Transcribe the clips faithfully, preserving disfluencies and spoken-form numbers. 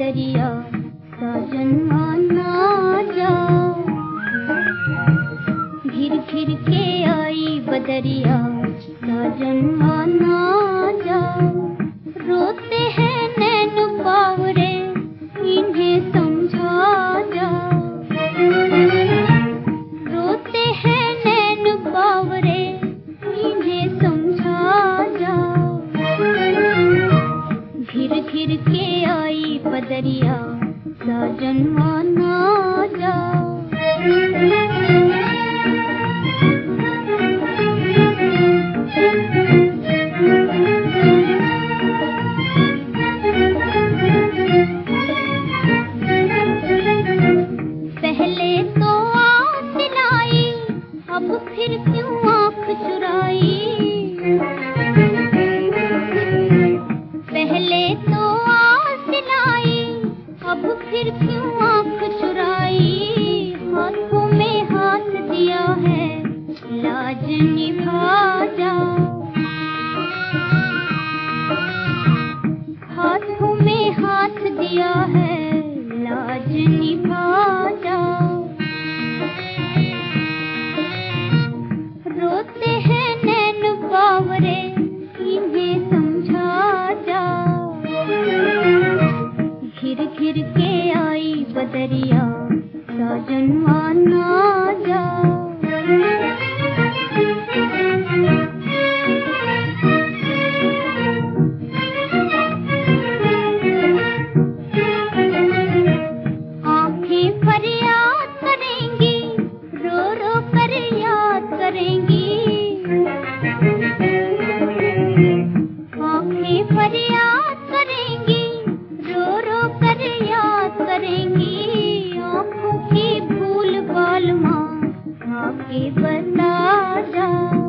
बदरिया साजन माना जा। घिर घिर के आई बदरिया साजन माना जा। रोते हैं नैन बावरे इन्हें समझा जा। रोते हैं नैन बावरे इन्हें समझा जा। घिर घिर के आई बदरिया साजन माना जा। पहले तो आस लाई अब फिर क्यों आँख चुराई। पहले तो आस लाई अब फिर क्यों आँख चुराई। हाथों में हाथ दिया है लाज निभा जा। हाथों में हाथ दिया है लाज निभा जा। रोते हैं नैन बावरे इन्हें समझा जा। घिर घिर के आई बदरिया साजन माना जा। आँखें फरियाद करेंगी रो रो कर याद करेंगी। आँखें फरियाद करेंगी रो रो कर याद करेंगी। आँखों की भूल बाल माँ आके बता जा।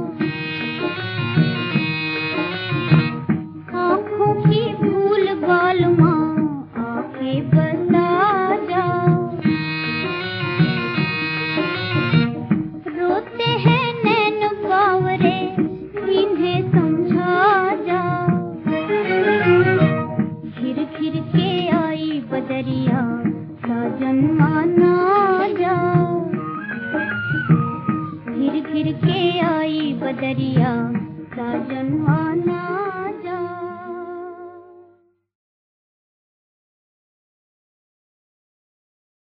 आँखों की भूल बाल माँ आके बता जा। रोते हैं नैन बावरे इन्हें समझा जा। घिर घिर के आई बदरिया साजन माना जा। घिर घिर के आई बदरिया